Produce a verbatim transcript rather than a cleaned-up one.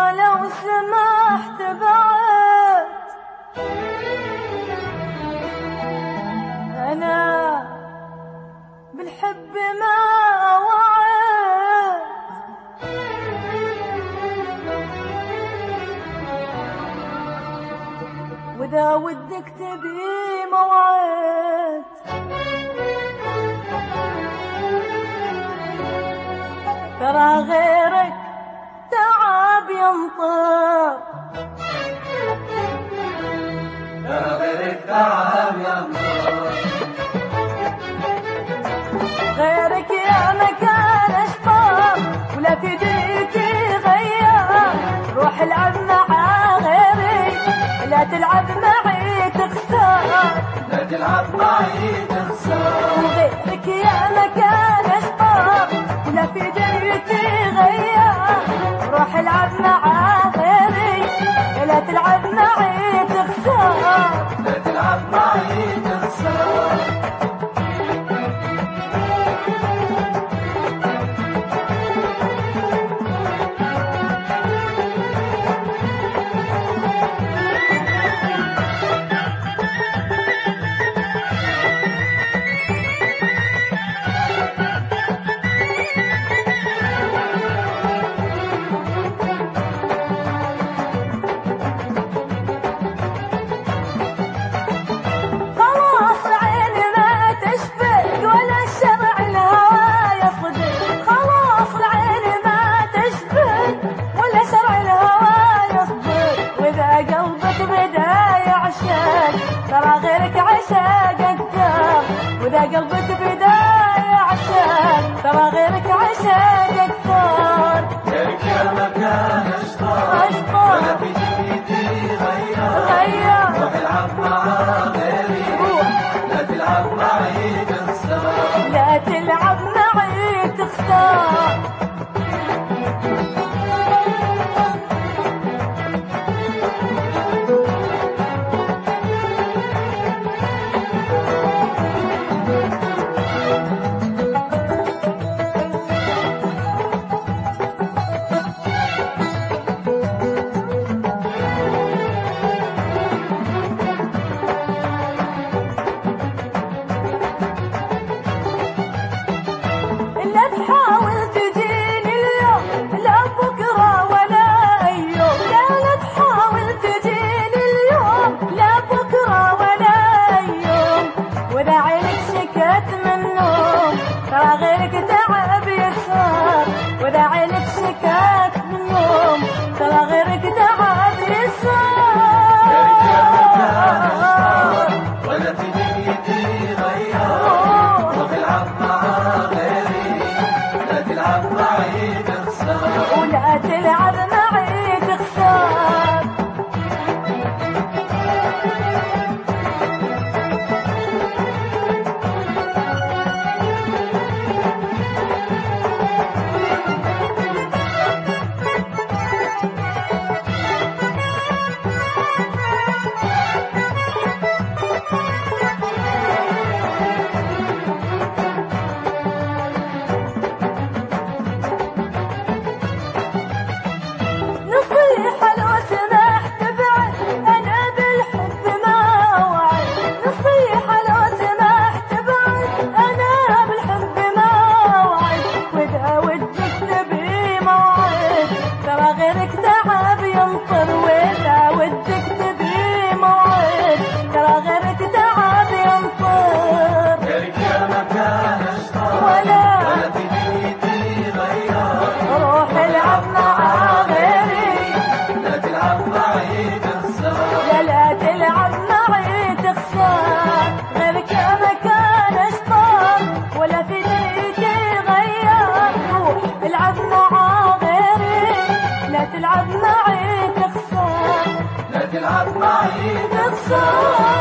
ولو سمحت بعد أنا بالحب ما وعد، وإذا ودك تبي موعد ترى غيرك تعب ينطر، ترى غيرك تعب ينطر، غيرك يا مكان اشطر ولا تجي تغير، روح العب مع غيري لا تلعب معي تخسر، لا تلعب معي تخسر، غيرك يا مكان اشطر ولا تجي تغير، روح العب مع غيري لا تلعب معي تخسر، لا تلعب معي تخسر. ترى غيرك عشاق أكثر، وإذا قلبك بداية عشاق ترى غيرك عشاق أكثر، غيرك يا مكان اشطر ولا تجي تغير، روح العب مع غيري لا تلعب معي تخسر، لا تلعب معي تخسر. ترى غيرك تعب يسار، وإذا عينك شكات من النوم ترى غيرك تعب يسار، ولا تجي تغير، روح العب مع غيري لا تلعب معي تخسر، ولا تلعب معي تخسر. غيرك تعب ينطر وإذا ودك تبي موعد ترى غيرك تعب ينطر، غيرك يا مكان اشطر ولا ولا تجي تغير، روح العب مع غيري لا تلعب معي تخسر، لا تلعب معي تخسر، غيرك يا مكان اشطر ولا تجي تغير، روح العب مع غيري لا تلعب معي تخسر، لا تلعب معي تخسر.